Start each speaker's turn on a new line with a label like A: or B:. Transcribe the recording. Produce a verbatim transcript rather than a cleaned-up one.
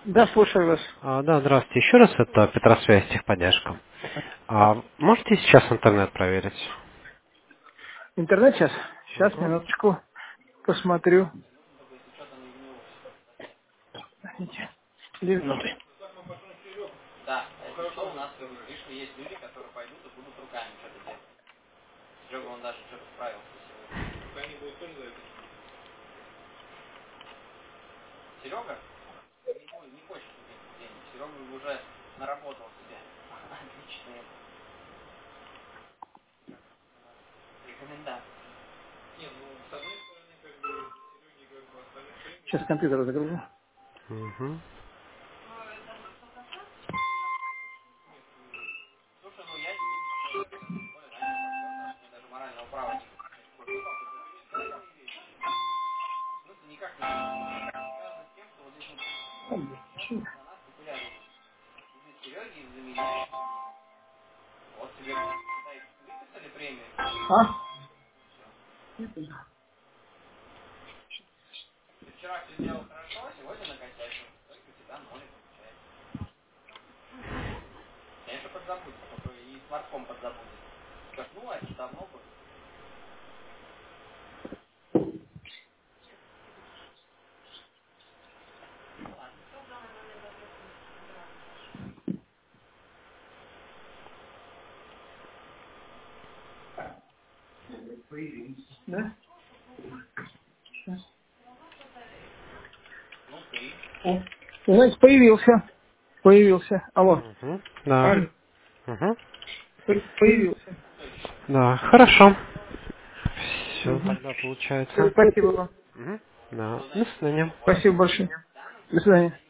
A: Да, слушаю вас.
B: А, да, здравствуйте. Еще раз это Петросвязь техподдержка. А, можете сейчас интернет проверить?
A: Интернет сейчас? Сейчас,
B: Угу.
A: минуточку. Посмотрю. Подождите. Две минуты. Сейчас компьютер загружу.
B: Угу.
A: А? Да? Сейчас. О, знаете, появился. Появился. Алло.
B: Угу. Да.
A: Алло.
B: Угу.
A: По- Появился.
B: Да, хорошо. Все
A: Угу.
B: тогда получается.
A: Спасибо вам.
B: Угу. Да. До свидания.
A: Спасибо большое. До свидания.